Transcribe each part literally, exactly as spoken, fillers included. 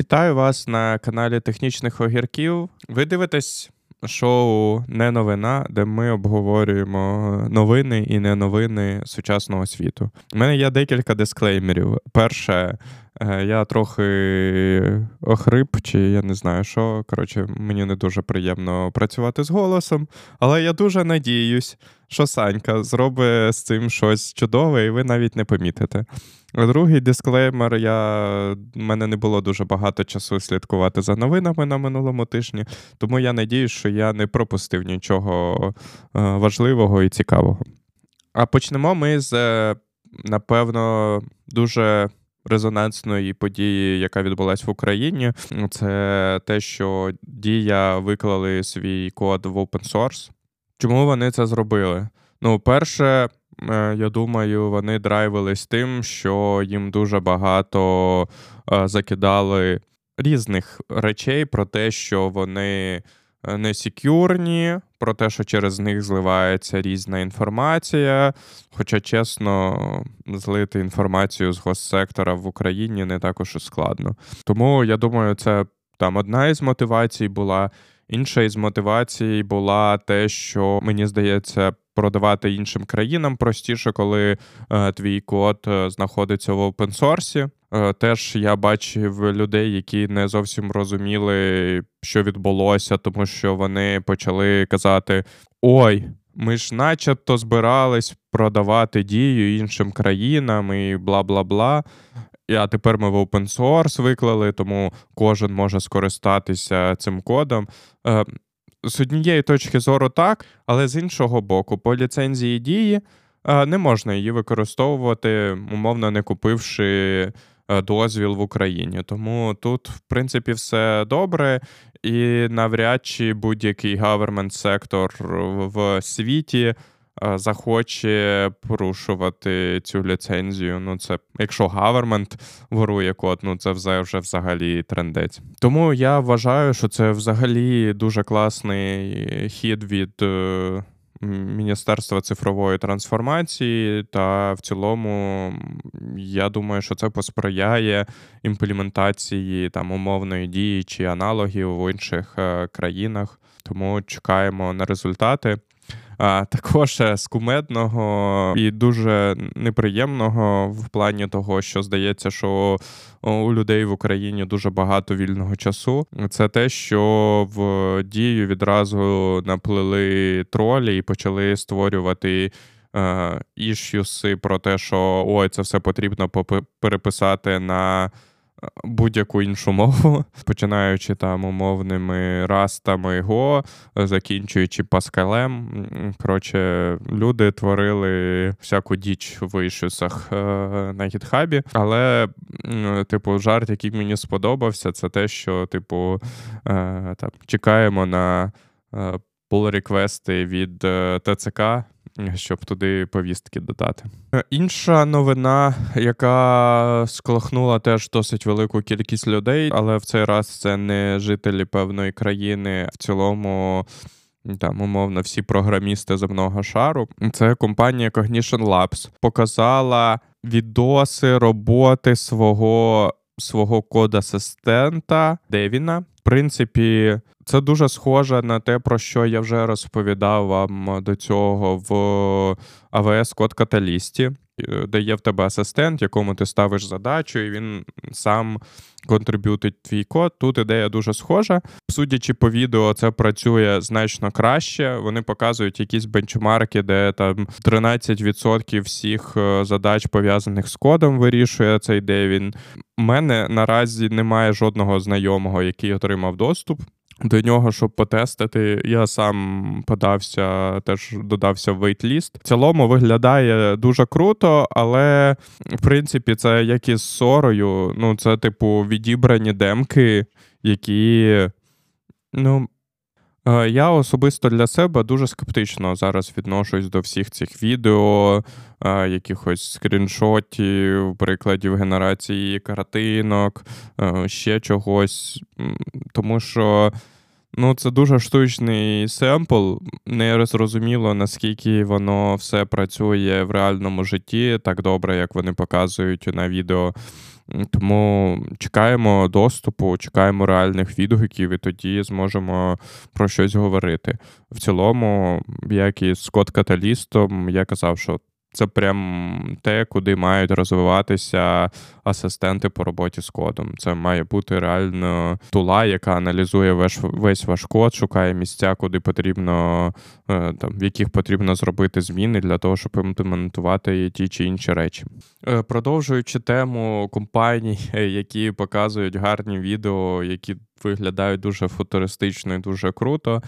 Вітаю вас на каналі Технічних Огірків. Ви дивитесь шоу «Не новина», де ми обговорюємо новини і не новини сучасного світу. У мене є декілька дисклеймерів. Перше, я трохи охрип, чи я не знаю що. Коротше, мені не дуже приємно працювати з голосом, але я дуже надіюсь, що Санька зробить з цим щось чудове, і ви навіть не помітите. Другий дисклеймер, я... в мене не було дуже багато часу слідкувати за новинами на минулому тижні, тому я надіюсь, що я не пропустив нічого е, важливого і цікавого. А почнемо ми з, напевно, дуже резонансної події, яка відбулась в Україні. Це те, що Дія виклали свій код в open source. Чому вони це зробили? Ну, перше, я думаю, вони драйвились тим, що їм дуже багато закидали різних речей про те, що вони не секюрні, про те, що через них зливається різна інформація. Хоча, чесно, злити інформацію з госсектора в Україні не так уж і складно. Тому, я думаю, це там одна із мотивацій була. Інша із мотивацій була те, що, мені здається, продавати іншим країнам простіше, коли е, твій код е, знаходиться в опенсорсі. Е, теж я бачив людей, які не зовсім розуміли, що відбулося, тому що вони почали казати: «Ой, ми ж начебто збирались продавати Дію іншим країнам і бла-бла-бла». А тепер ми в open source виклали, тому кожен може скористатися цим кодом. Е, з однієї точки зору так, але з іншого боку, по ліцензії Дії е, не можна її використовувати, умовно не купивши е, дозвіл в Україні. Тому тут, в принципі, все добре, і навряд чи будь-який government-сектор в світі захоче порушувати цю ліцензію. Ну, це, якщо government ворує код, ну, це вже, вже взагалі трендець. Тому я вважаю, що це взагалі дуже класний хід від е, Міністерства цифрової трансформації, та в цілому я думаю, що це посприяє імплементації там умовної Дії чи аналогів в інших е, країнах. Тому чекаємо на результати. А також з кумедного і дуже неприємного в плані того, що здається, що у людей в Україні дуже багато вільного часу. Це те, що в Дію відразу наплили тролі і почали створювати е, ішюси про те, що ой, це все потрібно переписати на будь-яку іншу мову, починаючи там умовними растами Go, закінчуючи Паскалем. Коротше, люди творили всяку діч в ішюсах е, на гітхабі, але, типу, жарт, який мені сподобався, це те, що, типу, е, там, чекаємо на е, pull-реквести від е, ТЦК, щоб туди повістки додати. Інша новина, яка сколихнула теж досить велику кількість людей, але в цей раз це не жителі певної країни, в цілому, там, умовно, всі програмісти земного шару. Це компанія Cognition Labs показала відоси роботи свого, свого код-асистента Девіна. В принципі, це дуже схоже на те, про що я вже розповідав вам до цього в ей ві ес Code Catalyst, де є в тебе асистент, якому ти ставиш задачу, і він сам контриб'ютить твій код. Тут ідея дуже схожа. Судячи по відео, це працює значно краще. Вони показують якісь бенчмарки, де там тринадцять відсотків всіх задач, пов'язаних з кодом, вирішує цей Девін. У мене наразі немає жодного знайомого, який отримав доступ до нього, щоб потестити. Я сам подався, теж додався в waitlist. В цілому виглядає дуже круто, але, в принципі, це як із Сорою. Ну, це, типу, відібрані демки, які, ну, я особисто для себе дуже скептично зараз відношусь до всіх цих відео, якихось скріншотів, прикладів генерації картинок, ще чогось. Тому що, ну, це дуже штучний семпл, не зрозуміло, наскільки воно все працює в реальному житті так добре, як вони показують на відео. Тому чекаємо доступу, чекаємо реальних відгуків, і тоді зможемо про щось говорити. В цілому, як і з код-каталістом, я казав, що це прям те, куди мають розвиватися асистенти по роботі з кодом. Це має бути реально тула, яка аналізує весь, весь ваш код, шукає місця, куди потрібно, там, в яких потрібно зробити зміни для того, щоб імплементувати ті чи інші речі. Продовжуючи тему компаній, які показують гарні відео, які виглядають дуже футуристично і дуже круто.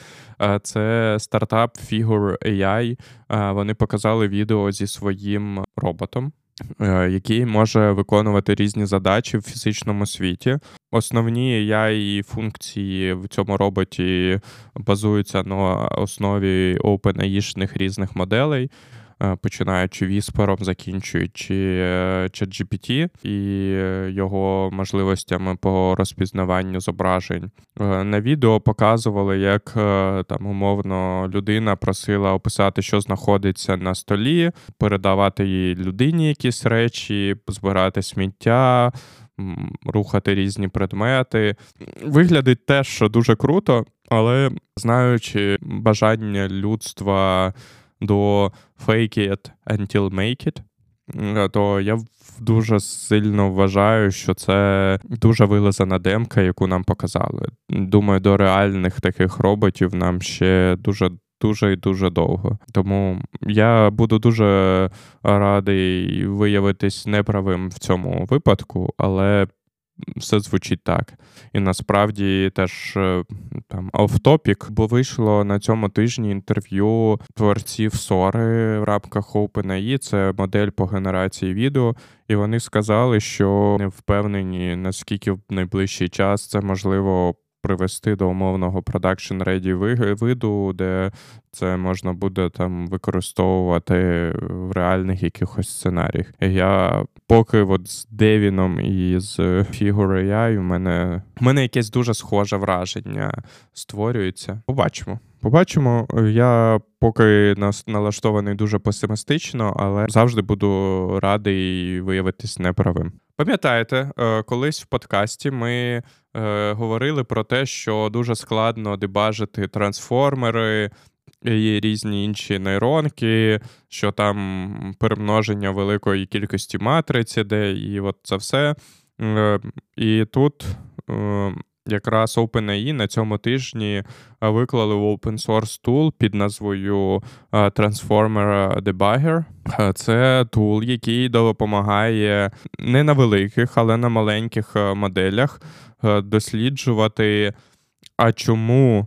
Це стартап Figure ей ай. Вони показали відео зі своїм роботом, який може виконувати різні задачі в фізичному світі. Основні ей ай-функції в цьому роботі базуються на основі OpenAI-шних різних моделей, починаючи Whisper, закінчуючи ChatGPT і його можливостями по розпізнаванню зображень. На відео показували, як там умовно людина просила описати, що знаходиться на столі, передавати їй людині якісь речі, збирати сміття, рухати різні предмети. Виглядить теж, що дуже круто, але знаючи бажання людства до fake it until make it, то я дуже сильно вважаю, що це дуже вилизана демка, яку нам показали. Думаю, до реальних таких роботів нам ще дуже дуже і дуже довго. Тому я буду дуже радий виявитись неправим в цьому випадку, але все звучить так. І насправді теж там оф-топік, бо вийшло на цьому тижні інтерв'ю творців Сори в рамках OpenAI, це модель по генерації відео, і вони сказали, що не впевнені, наскільки в найближчий час це можливо привести до умовного production-ready виду, де це можна буде там використовувати в реальних якихось сценаріях. Я поки от з Девіном і з Figure ей ай у мене, у мене якесь дуже схоже враження створюється. Побачимо. Побачимо. Я поки налаштований дуже песимістично, але завжди буду радий виявитись неправим. Пам'ятаєте, колись в подкасті ми говорили про те, що дуже складно дебажити трансформери і різні інші нейронки, що там перемноження великої кількості матриць іде, і от це все. І тут якраз OpenAI на цьому тижні виклали в open source tool під назвою Transformer Debugger. Це тул, який допомагає не на великих, але на маленьких моделях досліджувати, а чому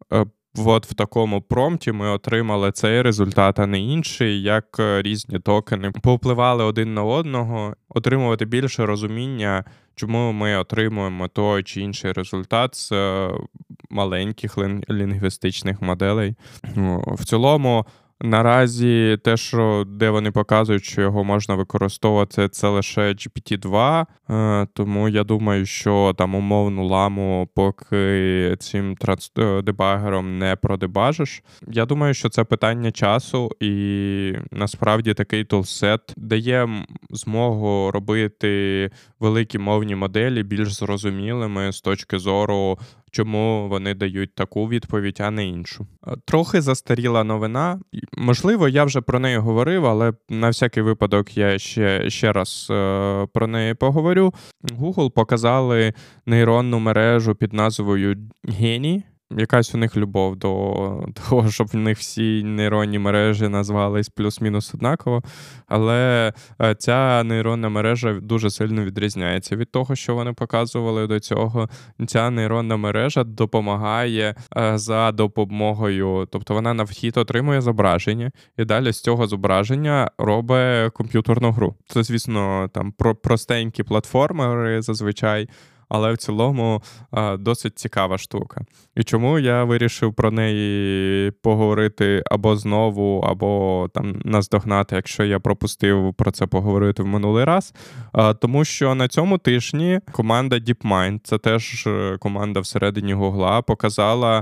от в такому промпті ми отримали цей результат, а не інший, як різні токени повпливали один на одного, отримувати більше розуміння, чому ми отримуємо той чи інший результат з маленьких лінгвістичних моделей. В цілому, наразі те, що де вони показують, що його можна використовувати, це лише джі пі ті два, тому я думаю, що там умовну ламу поки цим дебагером не продебажиш. Я думаю, що це питання часу, і насправді такий тулсет дає змогу робити великі мовні моделі більш зрозумілими з точки зору, чому вони дають таку відповідь, а не іншу. Трохи застаріла новина. Можливо, я вже про неї говорив, але на всякий випадок я ще, ще раз е, про неї поговорю. Google показали нейронну мережу під назвою Genie. Якась у них любов до того, щоб в них всі нейронні мережі назвались плюс-мінус однаково. Але ця нейронна мережа дуже сильно відрізняється від того, що вони показували до цього. Ця нейронна мережа допомагає за допомогою, тобто вона на вхід отримує зображення, і далі з цього зображення робить комп'ютерну гру. Це, звісно, там простенькі платформери зазвичай, але в цілому досить цікава штука. І чому я вирішив про неї поговорити або знову, або там наздогнати, якщо я пропустив про це поговорити в минулий раз. Тому що на цьому тижні команда DeepMind, це теж команда всередині Гугла, показала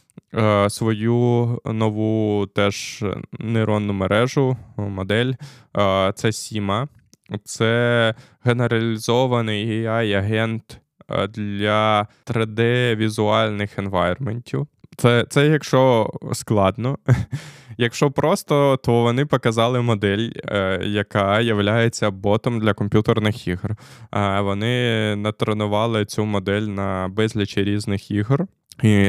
свою нову теж нейронну мережу, модель. Це Сіма. Це генералізований ей ай-агент для три де-візуальних енвайрментів. Це, це якщо складно. Якщо просто, то вони показали модель, е, яка є ботом для комп'ютерних ігор. Е, вони натренували цю модель на безлічі різних ігор. І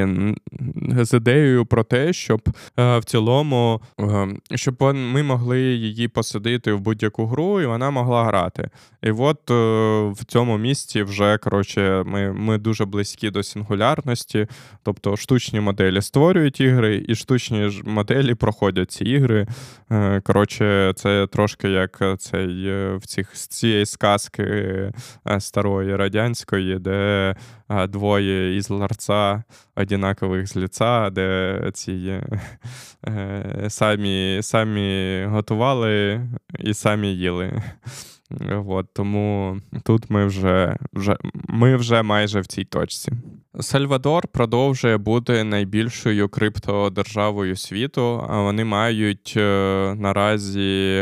з ідеєю про те, щоб е, в цілому, е, щоб ми могли її посадити в будь-яку гру, і вона могла грати. І от е, в цьому місці вже, коротше, ми, ми дуже близькі до сингулярності, тобто штучні моделі створюють ігри, і штучні ж моделі проходять ці ігри. Е, коротше, це трошки як цей, в цих, з цієї сказки е, старої радянської, де е, двоє із ларца однакових з лица, де ці е, самі, самі готували і самі їли. От, тому тут ми вже, вже, ми вже майже в цій точці. Сальвадор продовжує бути найбільшою криптодержавою світу, а вони мають е, наразі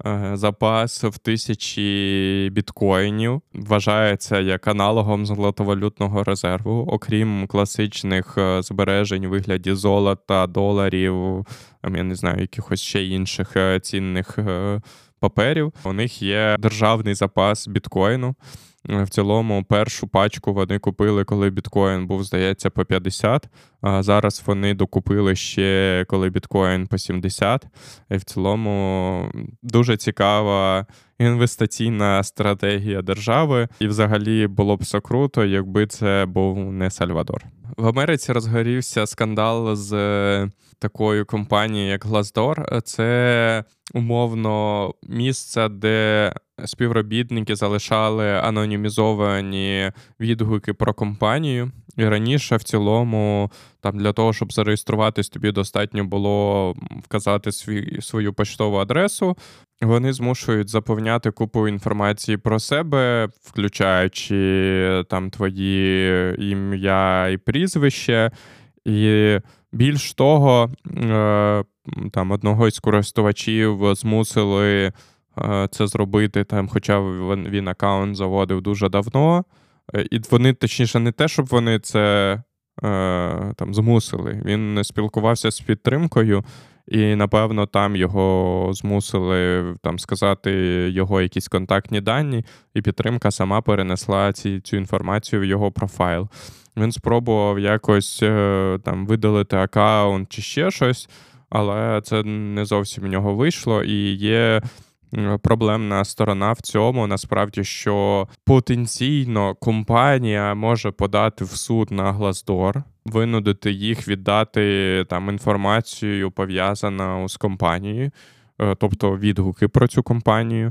запас в тисячі біткоїнів, вважається як аналогом золотовалютного резерву, окрім класичних збережень у вигляді золота, доларів, я не знаю, якихось ще інших цінних паперів. У них є державний запас біткоїну. В цілому першу пачку вони купили, коли біткоін був, здається, по п'ятдесят, а зараз вони докупили ще, коли біткоін по сімдесят. І в цілому дуже цікава інвестиційна стратегія держави. І взагалі було б все круто, якби це був не Сальвадор. В Америці розгорівся скандал з такою компанією, як Glassdoor. Це умовно місце, де співробітники залишали анонімізовані відгуки про компанію. І раніше в цілому там для того, щоб зареєструватись, тобі достатньо було вказати свій, свою поштову адресу. Вони змушують заповняти купу інформації про себе, включаючи там твої ім'я і прізвище. І більш того, там одного із користувачів змусили це зробити, там, хоча він, він аккаунт заводив дуже давно. І вони, точніше, не те, щоб вони це е, там змусили. Він спілкувався з підтримкою, і, напевно, там його змусили там, сказати його якісь контактні дані, і підтримка сама перенесла ці, цю інформацію в його профайл. Він спробував якось е, там, видалити аккаунт чи ще щось, але це не зовсім в нього вийшло, і є проблемна сторона в цьому, насправді, що потенційно компанія може подати в суд на Glassdoor, винудити їх віддати там інформацію, пов'язану з компанією, тобто відгуки про цю компанію.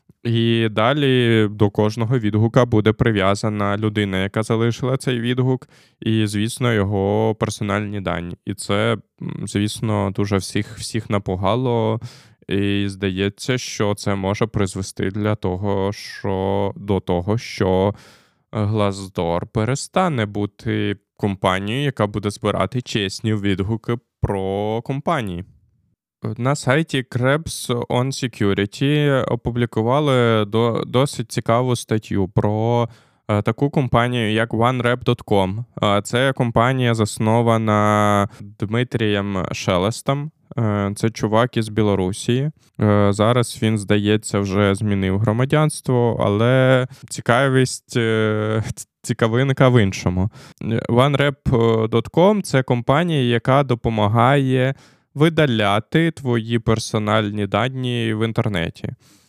І далі до кожного відгука буде прив'язана людина, яка залишила цей відгук, і, звісно, його персональні дані. І це, звісно, дуже всіх, всіх напугало. І здається, що це може призвести для того, що до того, що Glassdoor перестане бути компанією, яка буде збирати чесні відгуки про компанії. На сайті Krebs on Security опублікували до, досить цікаву статтю про таку компанію, як one rep dot com. Це компанія заснована Дмитрієм Шелестом. Це чувак із Білорусі. Зараз він, здається, вже змінив громадянство, але цікавість, цікавинка в іншому. one rep dot com – це компанія, яка допомагає видаляти твої персональні дані в інтернеті.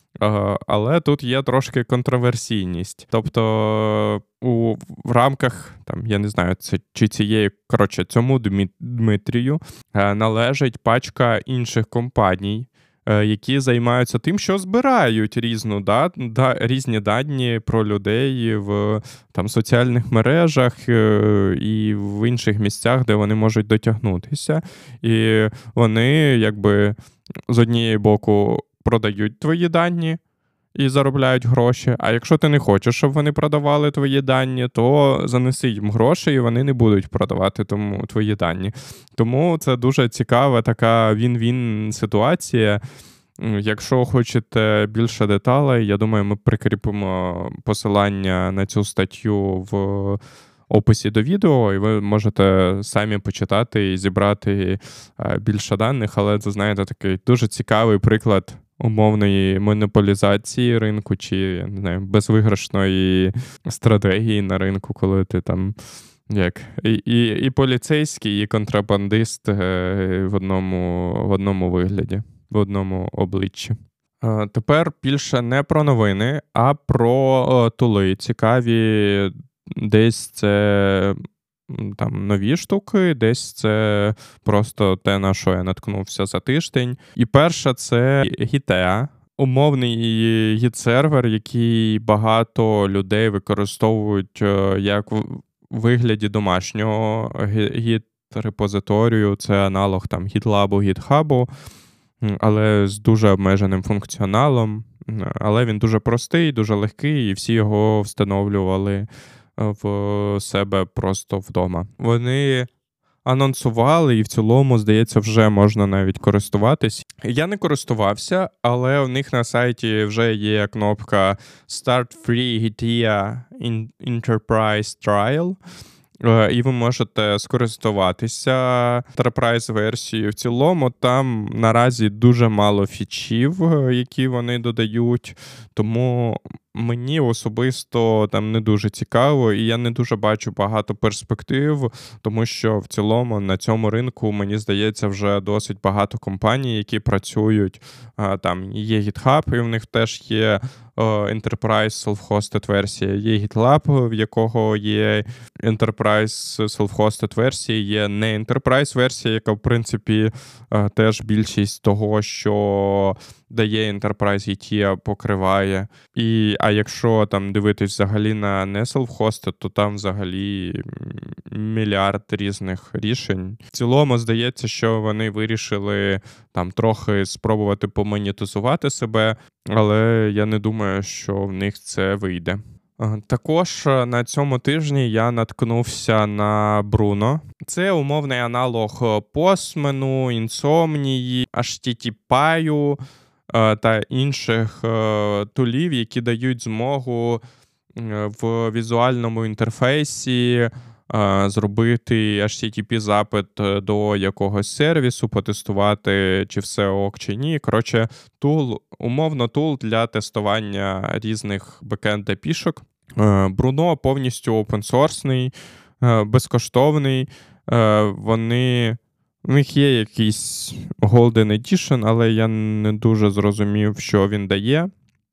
Але тут є трошки контроверсійність. Тобто у в рамках, там, я не знаю, це, чи цієї, коротше, цьому Дмитрію належить пачка інших компаній, які займаються тим, що збирають різну, да, да, різні дані про людей в там, соціальних мережах і в інших місцях, де вони можуть дотягнутися. І вони, якби, з однієї боку, продають твої дані і заробляють гроші, а якщо ти не хочеш, щоб вони продавали твої дані, то занеси їм гроші, і вони не будуть продавати тому твої дані. Тому це дуже цікава така він-він ситуація. Якщо хочете більше деталей, я думаю, ми прикріпимо посилання на цю статтю в описі до відео, і ви можете самі почитати і зібрати більше даних, але це, знаєте, такий дуже цікавий приклад умовної монополізації ринку чи, не знаю, безвиграшної стратегії на ринку, коли ти там як і, і, і поліцейський, і контрабандист в одному, в одному вигляді, в одному обличчі. Тепер більше не про новини, а про тули. Цікаві, десь це там нові штуки, десь це просто те, на що я наткнувся за тиждень. І перше — це Gitea. Умовний гід-сервер, який багато людей використовують як в вигляді домашнього гід-репозиторію. Це аналог там GitLab, GitHub, але з дуже обмеженим функціоналом. Але він дуже простий, дуже легкий, і всі його встановлювали в себе просто вдома. Вони анонсували, і в цілому, здається, вже можна навіть користуватись. Я не користувався, але у них на сайті вже є кнопка Start Free Gitea Enterprise Trial, і ви можете скористуватися Enterprise-версією. В цілому там наразі дуже мало фічів, які вони додають, тому мені особисто там не дуже цікаво, і я не дуже бачу багато перспектив, тому що в цілому на цьому ринку, мені здається, вже досить багато компаній, які працюють. Там є GitHub, і в них теж є Enterprise Self-Hosted версія, є GitLab, в якого є Enterprise Self-Hosted версія, є не Enterprise версія, яка, в принципі, теж більшість того, що дає Enterprise Gitea, покриває. І, а якщо там дивитись взагалі на не self-hosted, то там взагалі мільярд різних рішень. В цілому, здається, що вони вирішили там трохи спробувати помонетизувати себе, але я не думаю, що в них це вийде. Також на цьому тижні я наткнувся на Bruno. Це умовний аналог Postman, Insomnia, ейч ті ті пі та інших тулів, які дають змогу в візуальному інтерфейсі зробити ейч ті ті пі-запит до якогось сервісу, потестувати, чи все ок, чи ні. Коротше, тул, умовно тул для тестування різних бекенд-епішок. Bruno повністю open-sourceний, безкоштовний. Вони... У них є якийсь Golden Edition, але я не дуже зрозумів, що він дає.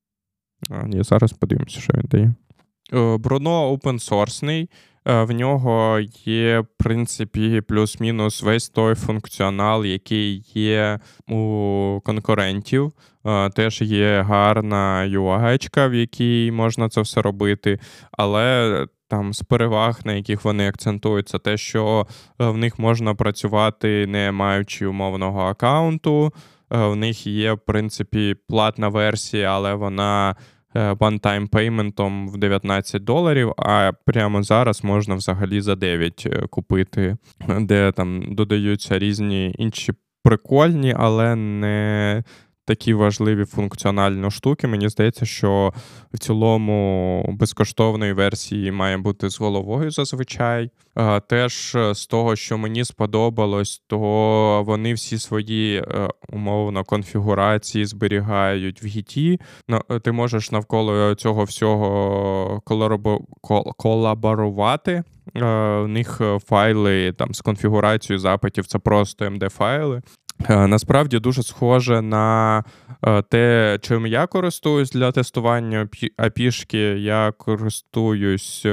Я зараз подивимося, що він дає. Bruno open-sourceний. В нього є, в принципі, плюс-мінус весь той функціонал, який є у конкурентів. Теж є гарна ю ай-чка, в якій можна це все робити, але там з переваг, на яких вони акцентують, це те, що в них можна працювати, не маючи умовного аккаунту. В них є, в принципі, платна версія, але вона one-time paymentом в дев'ятнадцять доларів, а прямо зараз можна взагалі за дев'ять купити, де там додаються різні інші прикольні, але не такі важливі функціональні штуки. Мені здається, що в цілому безкоштовної версії має бути з головою зазвичай. Теж з того, що мені сподобалось, то вони всі свої умовно конфігурації зберігають в Git. Ти можеш навколо цього всього колаборувати. У них файли там з конфігурацією запитів — це просто ем ді файли. Насправді дуже схоже на те, чим я користуюсь для тестування ей пі-шки. Я користуюсь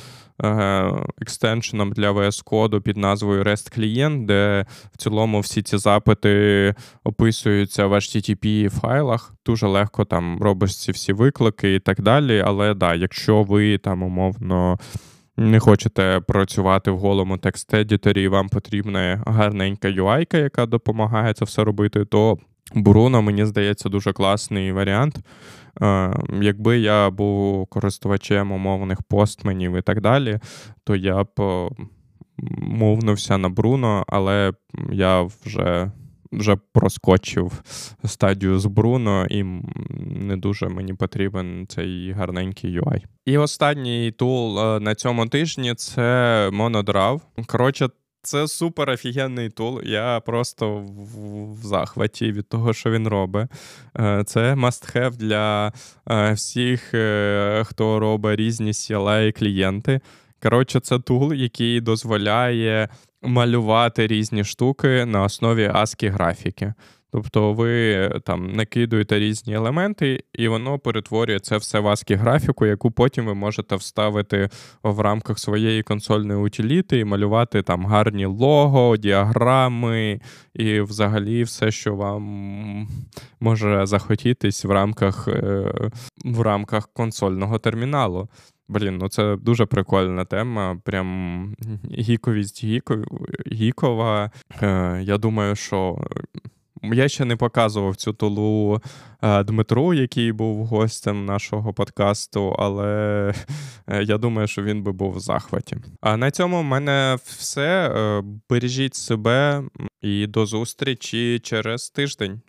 екстеншеном для ві ес Code під назвою REST Client, де в цілому всі ці запити описуються в ейч ті ті пі файлах. Дуже легко там робиш ці всі виклики і так далі. Але да, якщо ви там умовно не хочете працювати в голому текст-едіторі і вам потрібна гарненька ю ай-ка, яка допомагає це все робити, то Bruno, мені здається, дуже класний варіант. Якби я був користувачем умовних постменів і так далі, то я б мовнувся на Bruno, але я вже вже проскочив стадію з Bruno, і не дуже мені потрібен цей гарненький ю ай. І останній тул на цьому тижні — це Monodraw. Коротше, це супер офігенний тул. Я просто в, в захваті від того, що він робить. Це must-have для всіх, хто робить різні сі ел ей-клієнти. Коротше, це тул, який дозволяє малювати різні штуки на основі ASCII-графіки. Тобто ви там накидуєте різні елементи, і воно перетворює це все в ASCII-графіку, яку потім ви можете вставити в рамках своєї консольної утиліти і малювати там гарні лого, діаграми і взагалі все, що вам може захотітись в рамках, в рамках консольного терміналу. Блін, ну це дуже прикольна тема, прям гіковість гіков... гікова. Е, я думаю, що я ще не показував цю тулу е, Дмитру, який був гостем нашого подкасту, але е, я думаю, що він би був в захваті. А на цьому в мене все. Е, бережіть себе і до зустрічі через тиждень.